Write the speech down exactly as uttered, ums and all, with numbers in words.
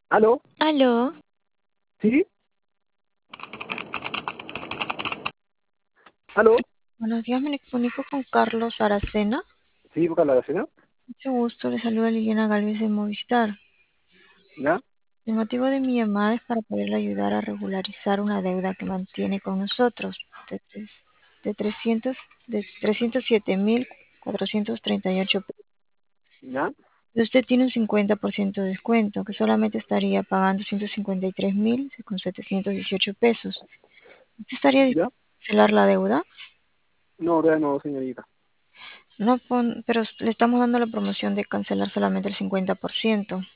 ¿Aló? Aló, ¿Sí? ¿Aló? buenos días, me comunico con Carlos Aracena. ¿Sí, busca la cena? Mucho gusto, le saluda Liliana Galvez de Movistar. ¿Ya? El motivo de mi llamada es para poderle ayudar a regularizar una deuda que mantiene con nosotros de, tres- de trescientos de trescientos siete mil cuatrocientos treinta y ocho pesos. ¿Ya? Y usted tiene un cincuenta por ciento de descuento, que solamente estaría pagando ciento cincuenta y tres mil con setecientos dieciocho pesos. ¿Usted estaría ¿Ya? dispuesto a cancelar la deuda? No, todavía no, señorita. No, pon- pero le estamos dando la promoción de cancelar solamente el cincuenta por ciento.